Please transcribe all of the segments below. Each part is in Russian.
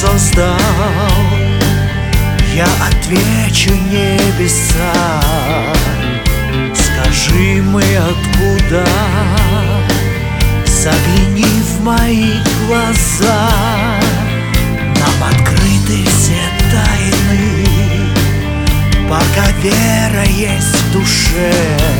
создал, я отвечу небеса. Скажи, мы откуда? Загляни в мои глаза. Нам открыты все тайны, пока вера есть в душе.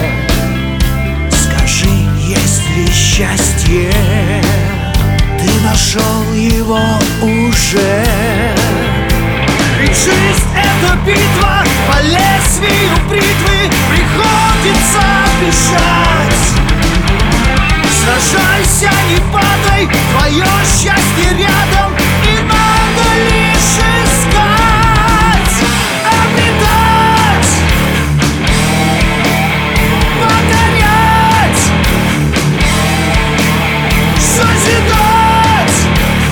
Скажи, есть ли счастье? Ты нашел его уже. Ведь жизнь — это битва, по лезвию бритвы приходится бежать. Сражайся, не падай, твое счастье рядом, и надо лишь искать, обретать, покорять, созидать,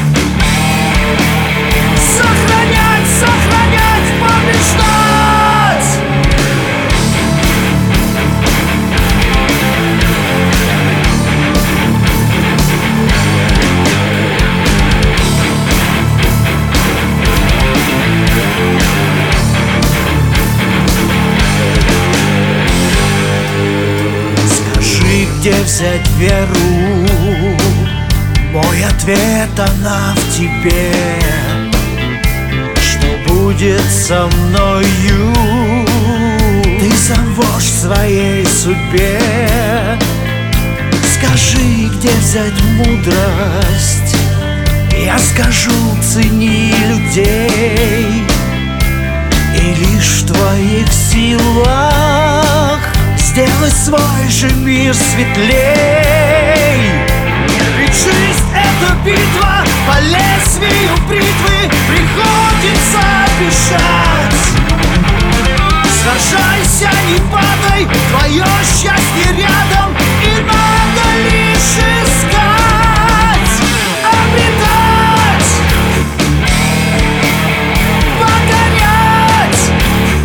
сохранять, сохранять, побеждать. Где взять веру? Мой ответ, она в тебе. Что будет со мною? Ты сам вождь своей судьбе. Скажи, где взять мудрость? Я скажу, цени людей. И лишь в твоих силах сделай свой же мир светлей. Ведь жизнь — это битва, по лезвию бритвы приходится бежать. Сражайся, не падай, твое счастье рядом, и надо лишь искать, обретать, покорять,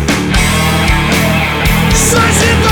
созидать.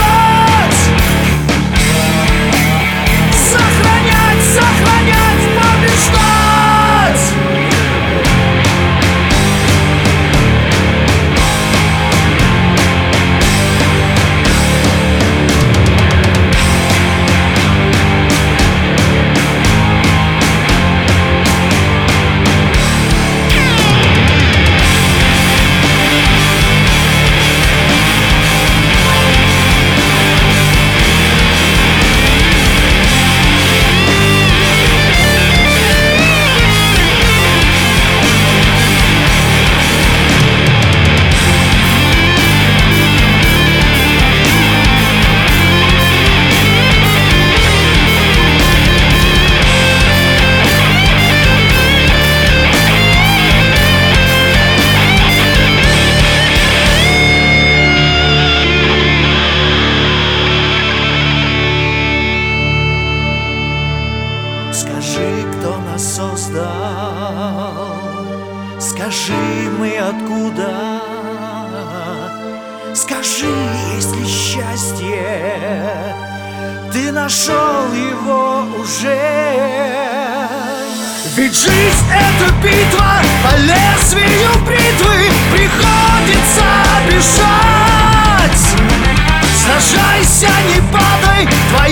Скажи, кто нас создал? Скажи, мы откуда? Скажи, есть ли счастье? Ты нашел его уже. Ведь жизнь — это битва, по лезвию бритвы приходится бежать. Сражайся, не падай,